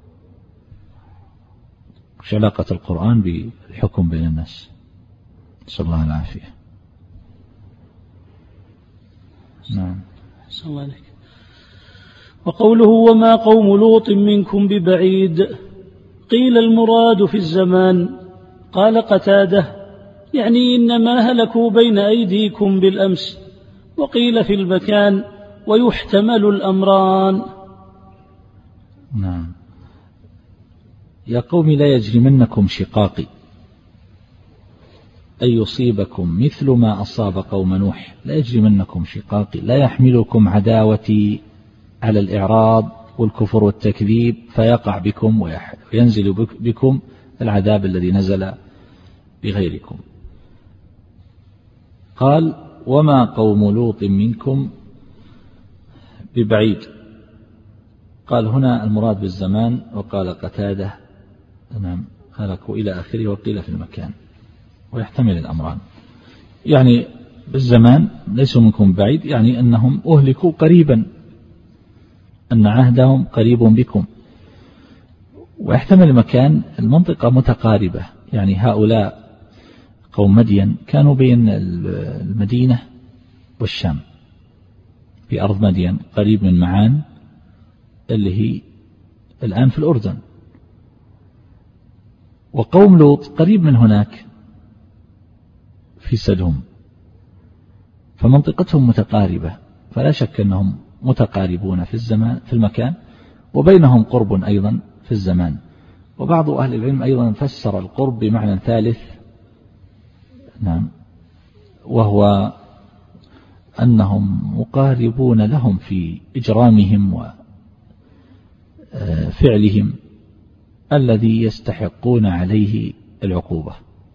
B: وش علاقة القرآن بالحكم بين الناس؟ نسأل الله العافية. نعم.
A: صلى الله عليك. وقوله وما قوم لوط منكم ببعيد، قيل المراد في الزمان. قال قتادة يعني إنما هلكوا بين أيديكم بالأمس. وقيل في المكان ويحتمل الأمران.
B: نعم. يا قوم لا يجرمنكم شقاقي أن يصيبكم مثل ما أصاب قوم نوح. لا يجرمنكم شقاقي، لا يحملكم عداوتي على الإعراض والكفر والتكذيب فيقع بكم وينزل بكم العذاب الذي نزل بغيركم. قال وما قوم لوط منكم ببعيد. قال هنا المراد بالزمان، وقال قتادة نعم هلكوا إلى آخره، وقيل في المكان ويحتمل الأمران. يعني بالزمان ليسوا منكم بعيد، يعني أنهم أهلكوا قريبا، أن عهدهم قريب بكم. ويحتمل المكان، المنطقة متقاربة، يعني هؤلاء قوم مدين كانوا بين المدينة والشام في أرض مدين قريب من معان اللي هي الآن في الأردن، وقوم لوط قريب من هناك في سدهم، فمنطقتهم متقاربة، فلا شك أنهم متقاربون في الزمان في المكان، وبينهم قرب أيضا في الزمان. وبعض أهل العلم أيضا فسر القرب بمعنى ثالث، نعم، وهو أنهم مقاربون لهم في إجرامهم وفعلهم الذي يستحقون عليه العقوبة.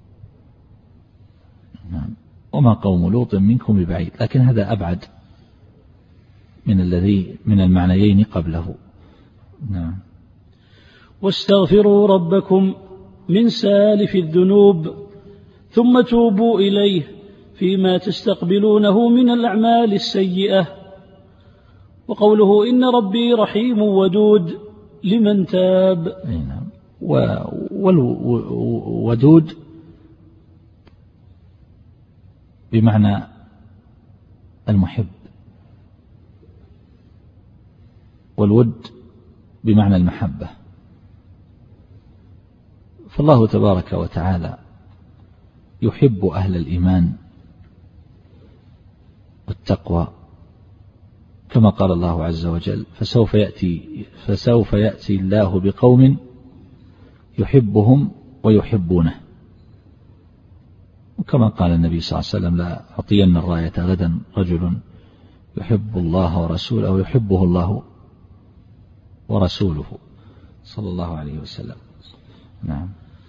B: نعم. وما قوم لوط منكم ببعيد، لكن هذا أبعد من الذي من المعنيين قبله. نعم.
A: واستغفروا ربكم من سالف الذنوب ثم توبوا إليه فيما تستقبلونه من الأعمال السيئة. وقوله إن ربي رحيم ودود لمن تاب.
B: نعم. والودود بمعنى المحب، والود بمعنى المحبة. فالله تبارك وتعالى يحب أهل الإيمان والتقوى، كما قال الله عز وجل فسوف يأتي, فسوف يأتي الله بقوم يحبهم ويحبونه. وكما قال النبي صلى الله عليه وسلم لا أعطين الراية غدا رجل يحب الله ورسوله ويحبه الله ورسوله صلى الله عليه وسلم. نعم.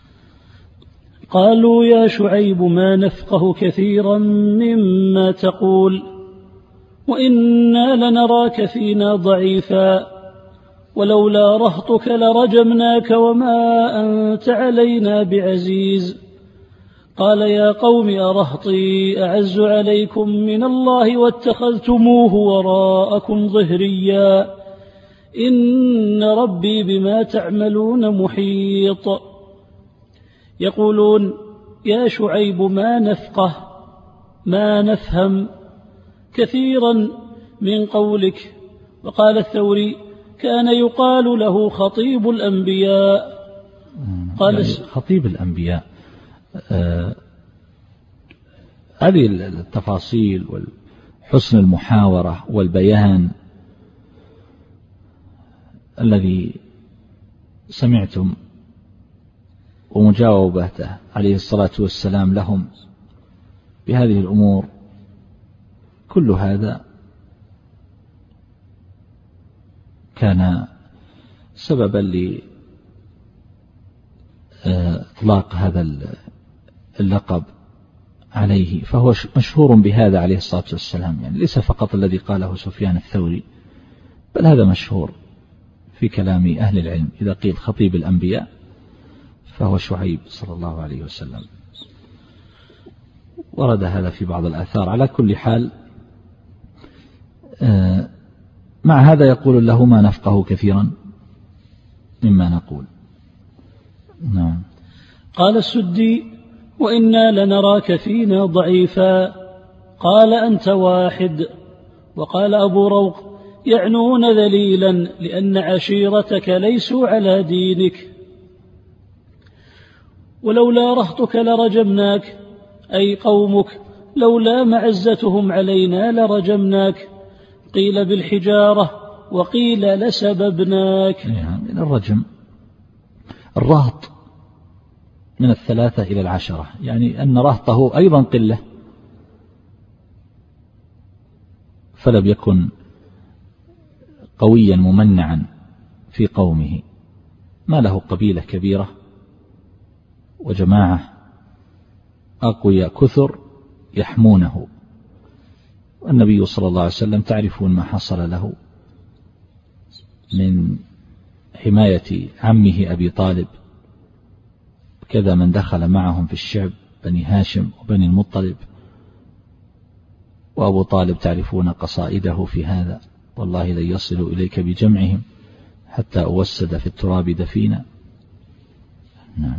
A: قالوا يا شعيب ما نفقه كثيرا مما تقول وإنا لنراك فينا ضعيفا ولولا رهطك لرجمناك وما أنت علينا بعزيز. قال يا قوم أرهطي أعز عليكم من الله واتخذتموه وراءكم ظهريا إن ربي بما تعملون محيط. يقولون يا شعيب ما نفقه ما نفهم كثيرا من قولك. وقال الثوري كان يقال له خطيب الأنبياء.
B: قال يعني خطيب الأنبياء. آه هذه التفاصيل وحسن المحاورة والبيان الذي سمعتم ومجاوبته عليه الصلاة والسلام لهم بهذه الأمور، كل هذا كان سببا لإطلاق هذا اللقب عليه، فهو مشهور بهذا عليه الصلاة والسلام، يعني ليس فقط الذي قاله سفيان الثوري، بل هذا مشهور في كلام أهل العلم. إذا قيل خطيب الأنبياء فهو شعيب صلى الله عليه وسلم. ورد هذا في بعض الآثار. على كل حال مع هذا يقول له ما نفقه كثيرا مما نقول. نعم.
A: قال السدي: وإنا لنراك فينا ضعيفا. قال: أنت واحد. وقال أبو روق: يعنون ذليلا لأن عشيرتك ليسوا على دينك. ولولا رهطك لرجمناك، أي قومك، لولا معزتهم علينا لرجمناك. قيل بالحجارة وقيل لسببناك.
B: يعني الرجم الرهط من الثلاثة إلى العشرة، يعني أن رهطه أيضا قلة، فلم يكن قويا ممنعا في قومه، ما له قبيلة كبيرة وجماعة أقوياء كثر يحمونه. والنبي صلى الله عليه وسلم تعرفون ما حصل له من حماية عمه أبي طالب، كذا من دخل معهم في الشعب بني هاشم وبني المطلب. وأبو طالب تعرفون قصائده في هذا: والله لن يصلوا إليك بجمعهم حتى أوسد في التراب دفينا. نعم.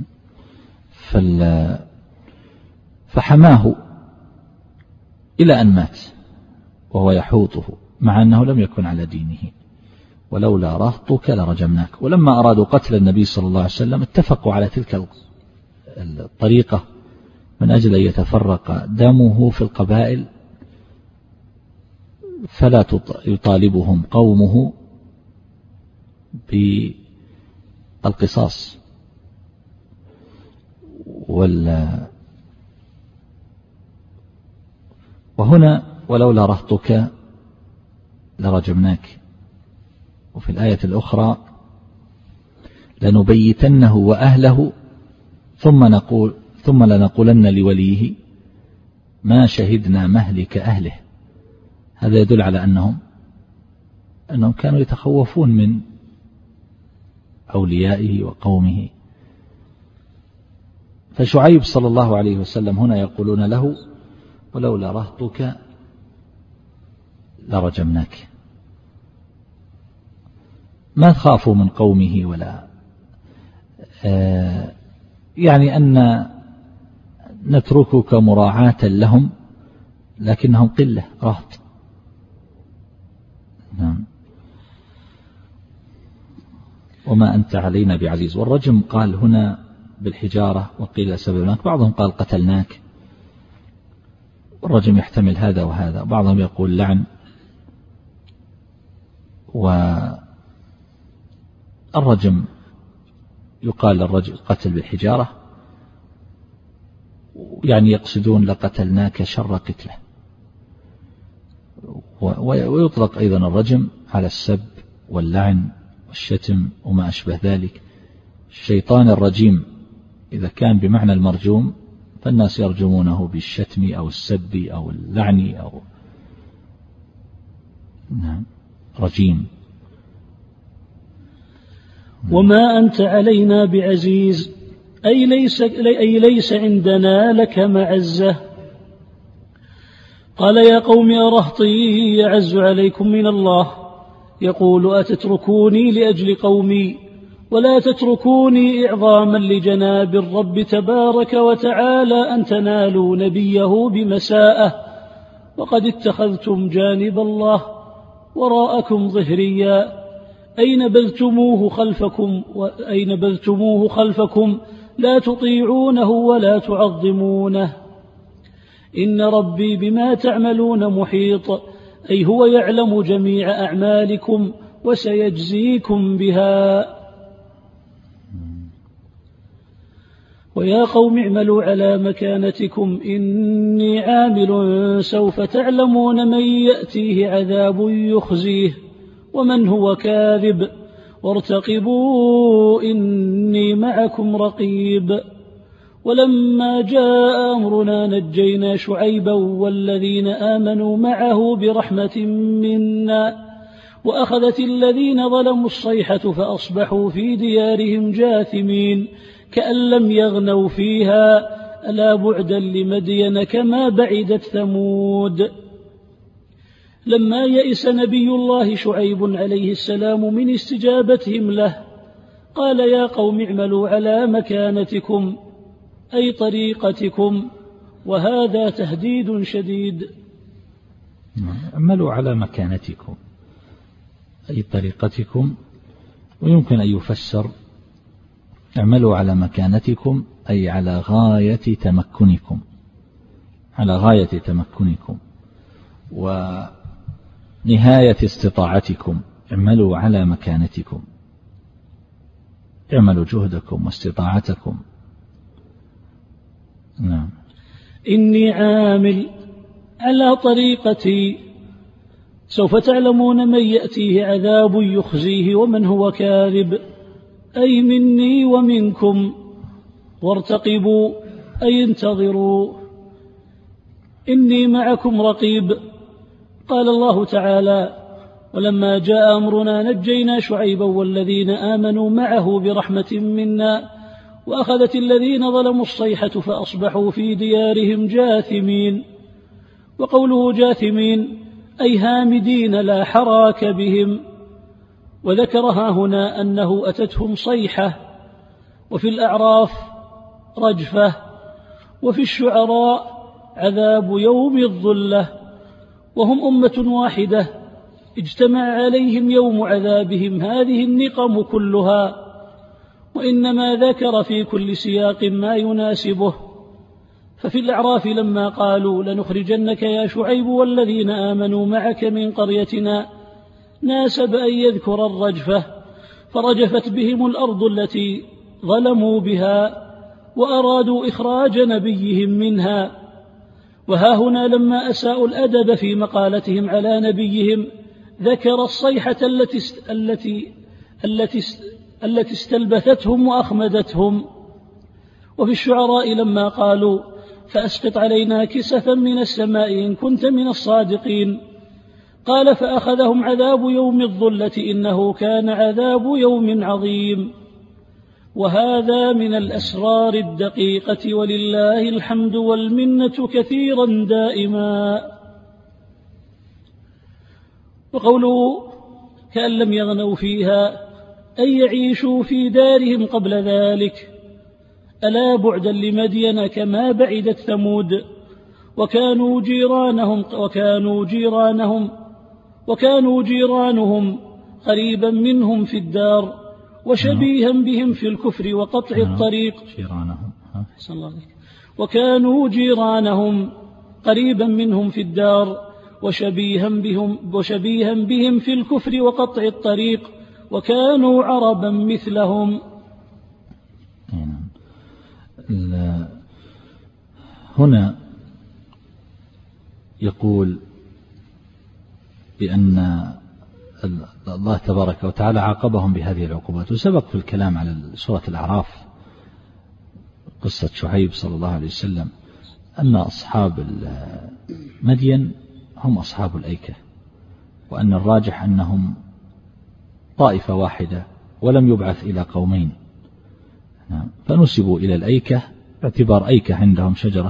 B: فحماه إلى أن مات وهو يحوطه، مع أنه لم يكن على دينه. ولولا رهطك لرجمناك. ولما أرادوا قتل النبي صلى الله عليه وسلم اتفقوا على تلك الطريقة من أجل أن يتفرق دمه في القبائل، فلا يطالبهم قومه بالقصاص. وهنا ولولا رهطك لرجمناك. وفي الآية الأخرى: لنبيتنه وأهله ثم نقول ثم لنقولن لوليه ما شهدنا مهلك أهله. هذا يدل على أنهم أنهم كانوا يتخوفون من أوليائه وقومه. فشعيب صلى الله عليه وسلم هنا يقولون له: ولولا رهطك لرجمناك. ما خافوا من قومه ولا آه يعني أن نتركك مراعاة لهم، لكنهم قلة رهط. نعم. وما أنت علينا بعزيز. والرجم قال هنا بالحجارة وقيل سببناك، بعضهم قال قتلناك. والرجم يحتمل هذا وهذا، بعضهم يقول لعن. والرجم يقال للرجل قتل بالحجارة، يعني يقصدون لقتلناك شر قتله. ويطلق أيضا الرجم على السب واللعن والشتم وما أشبه ذلك. الشيطان الرجيم إذا كان بمعنى المرجوم فالناس يرجمونه بالشتم أو السب أو اللعن أو نعم رجيم.
A: وما أنت علينا بعزيز، أي ليس, أي ليس عندنا لك معزة. قال: يا قوم أرهطي يعز عليكم من الله، يقول: أتتركوني لأجل قومي ولا تتركوني إعظاما لجناب الرب تبارك وتعالى أن تنالوا نبيه بمساءة، وقد اتخذتم جانب الله وراءكم ظهريا، أي نبذتموه خلفكم أي نبذتموه خلفكم لا تطيعونه ولا تعظمونه. إن ربي بما تعملون محيط، أي هو يعلم جميع أعمالكم وسيجزيكم بها. ويا قوم اعملوا على مكانتكم إني عامل، سوف تعلمون من يأتيه عذاب يخزيه ومن هو كاذب وارتقبوا إني معكم رقيب. ولما جاء أمرنا نجينا شعيبا والذين آمنوا معه برحمة منا وأخذت الذين ظلموا الصيحة فأصبحوا في ديارهم جاثمين كأن لم يغنوا فيها ألا بعدا لمدين كما بعدت ثمود. لما يئس نبي الله شعيب عليه السلام من استجابتهم له قال يا قوم اعملوا على مكانتكم أي طريقتكم، وهذا تهديد شديد.
B: اعملوا على مكانتكم أي طريقتكم، ويمكن أن يفسر اعملوا على مكانتكم أي على غاية تمكنكم، على غاية تمكنكم ونهاية استطاعتكم. اعملوا على مكانتكم، اعملوا جهدكم واستطاعتكم. نعم.
A: إني عامل على طريقتي سوف تعلمون من يأتيه عذاب يخزيه ومن هو كاذب أي مني ومنكم، وارتقبوا أي انتظروا إني معكم رقيب. قال الله تعالى ولما جاء أمرنا نجينا شعيبا والذين آمنوا معه برحمة منا وأخذت الذين ظلموا الصيحة فأصبحوا في ديارهم جاثمين. وقوله جاثمين أي هامدين لا حراك بهم. وذكرها هنا أنه أتتهم صيحة، وفي الأعراف رجفة، وفي الشعراء عذاب يوم الظلة، وهم أمة واحدة اجتمع عليهم يوم عذابهم هذه النقم كلها، وإنما ذكر في كل سياق ما يناسبه. ففي الأعراف لما قالوا لنخرجنك يا شعيب والذين آمنوا معك من قريتنا ناسب أن يذكر الرجفة، فرجفت بهم الأرض التي ظلموا بها وأرادوا إخراج نبيهم منها. وها هنا لما أساءوا الأدب في مقالتهم على نبيهم ذكر الصيحة التي التي التي التي استلبثتهم وأخمدتهم. وفي الشعراء لما قالوا فأسقط علينا كسفا من السماء إن كنت من الصادقين قال فأخذهم عذاب يوم الظلة إنه كان عذاب يوم عظيم. وهذا من الأسرار الدقيقة ولله الحمد والمنة كثيرا دائما. وقوله كأن لم يغنوا فيها أي يعيشوا في دارهم قبل ذلك، ألا بعدا لمدين كما بعدت ثمود. وكانوا جيرانهم وكانوا جيرانهم وكانوا جيرانهم قريبا منهم في الدار وشبيها بهم في الكفر وقطع الطريق.
B: جيرانهم
A: وكانوا جيرانهم قريبا منهم في الدار وشبيها بهم وشبيها بهم في الكفر وقطع الطريق وكانوا عربا مثلهم.
B: هنا يقول بأن الله تبارك وتعالى عاقبهم بهذه العقوبات. وسبق في الكلام على سورة الأعراف قصة شعيب صلى الله عليه وسلم أن أصحاب مدين هم أصحاب الأيكة، وأن الراجح أنهم طائفة واحدة ولم يبعث إلى قومين، فنسبوا إلى الأيكة باعتبار أيكة عندهم شجرة،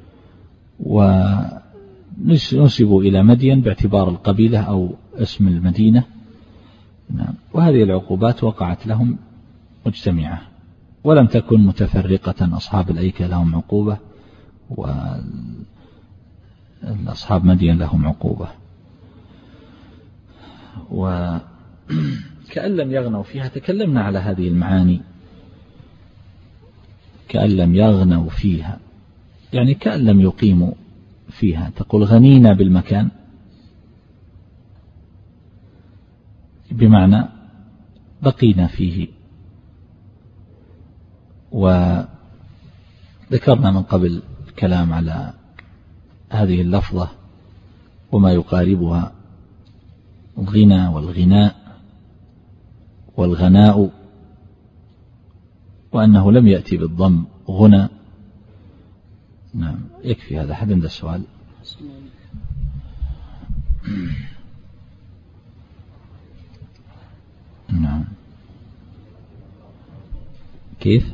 B: ونسبوا إلى مدين باعتبار القبيلة أو اسم المدينة. وهذه العقوبات وقعت لهم مجتمعة، ولم تكن متفرقة. أصحاب الأيكة لهم عقوبة وأصحاب مدين لهم عقوبة. وكأن لم يغنوا فيها تكلمنا على هذه المعاني. كأن لم يغنوا فيها يعني كأن لم يقيموا فيها. تقول غنينا بالمكان بمعنى بقينا فيه. وذكرنا من قبل الكلام على هذه اللفظة وما يقاربها الغنى والغناء والغناء، وأنه لم يأتي بالضم غنى. نعم يكفي هذا. حد عنده سؤال؟ نعم كيف؟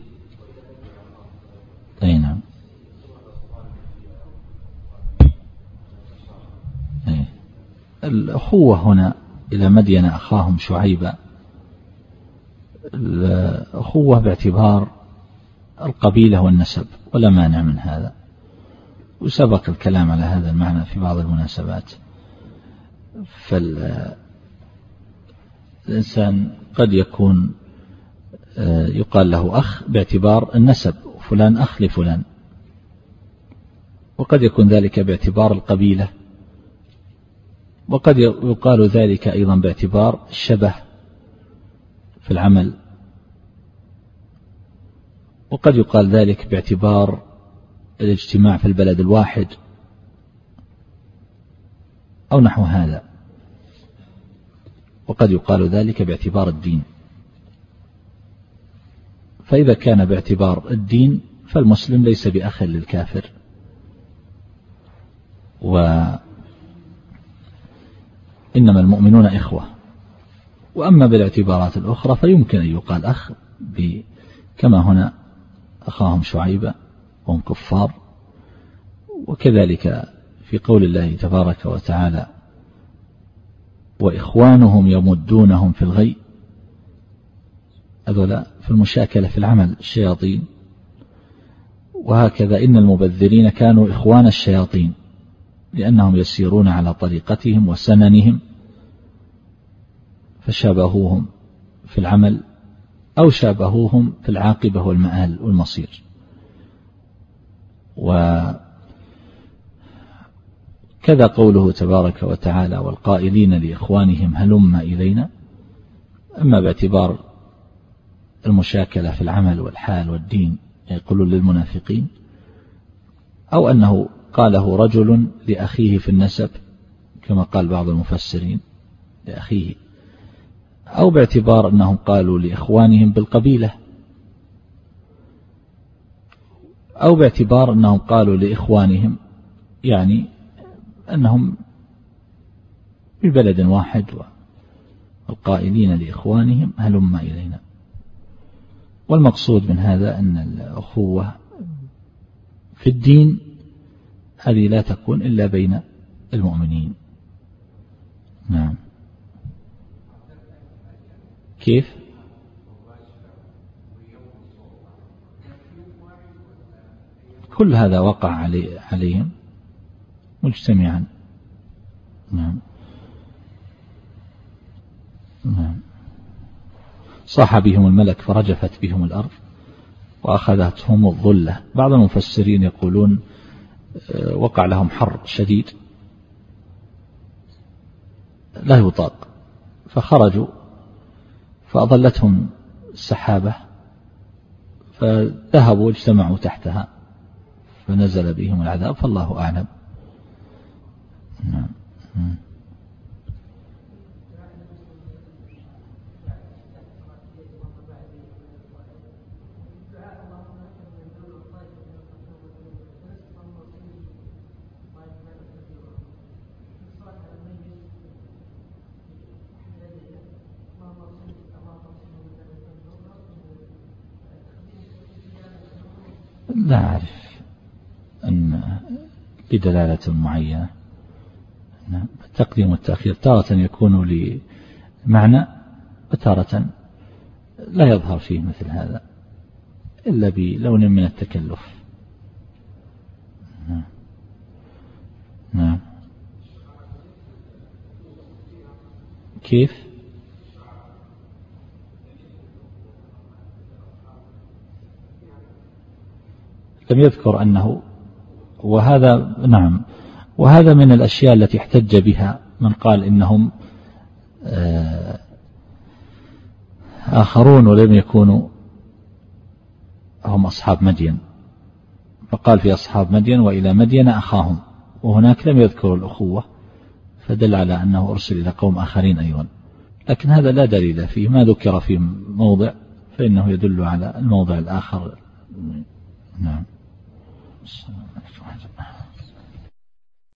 B: أي نعم. أي. الأخوة هنا إلى مدين أخاهم شعيبا، الأخوة باعتبار القبيلة والنسب، ولا مانع من هذا، وسبق الكلام على هذا المعنى في بعض المناسبات. فالإنسان قد يكون يقال له أخ باعتبار النسب، فلان أخ لفلان، وقد يكون ذلك باعتبار القبيلة، وقد يقال ذلك أيضا باعتبار الشبه في العمل، وقد يقال ذلك باعتبار الاجتماع في البلد الواحد أو نحو هذا، وقد يقال ذلك باعتبار الدين. فإذا كان باعتبار الدين فالمسلم ليس بأخ للكافر، وإنما المؤمنون إخوة. وأما بالاعتبارات الأخرى فيمكن أن يقال أخ، كما هنا أخاهم شعيبة وهم كفار، وكذلك في قول الله تبارك وتعالى وإخوانهم يمدونهم في الغي، هذولا في المشاكلة في العمل الشياطين. وهكذا إن المبذرين كانوا إخوان الشياطين لأنهم يسيرون على طريقتهم وسننهم، فشابهوهم في العمل أو شابهوهم في العاقبة والمآل والمصير. وكذا قوله تبارك وتعالى والقائلين لإخوانهم هلم إلينا، أما باعتبار المشاكلة في العمل والحال والدين يقولون للمنافقين، أو أنه قاله رجل لأخيه في النسب كما قال بعض المفسرين لأخيه، أو باعتبار أنهم قالوا لإخوانهم بالقبيلة، أو باعتبار أنهم قالوا لإخوانهم يعني أنهم ببلد واحد، والقائلين لإخوانهم هلم إلينا. والمقصود من هذا أن الأخوة في الدين هذه لا تكون إلا بين المؤمنين. نعم كيف؟ كل هذا وقع علي عليهم مجتمعا. نعم نعم. صاح بهم الملك فرجفت بهم الأرض وأخذتهم الظلة. بعض المفسرين يقولون وقع لهم حر شديد لا يطاق، فخرجوا فأظلتهم السحابة، فذهبوا واجتمعوا تحتها فنزل بهم العذاب، فالله أعلم. نعم. لا أعرف أن بدلالة معينة. التقديم والتأخير تارة يكون لمعنى، وتارة لا يظهر فيه مثل هذا إلا بلون من التكلف. نعم نعم. كيف؟ لم يذكر أنه، وهذا نعم، وهذا من الأشياء التي احتج بها من قال إنهم آخرون ولم يكونوا هم أصحاب مدين، فقال في أصحاب مدين وإلى مدين أخاهم، وهناك لم يذكروا الأخوة، فدل على أنه أرسل إلى قوم آخرين أيضا، لكن هذا لا دليل فيه، ما ذكر في موضع فإنه يدل على الموضع الآخر. نعم.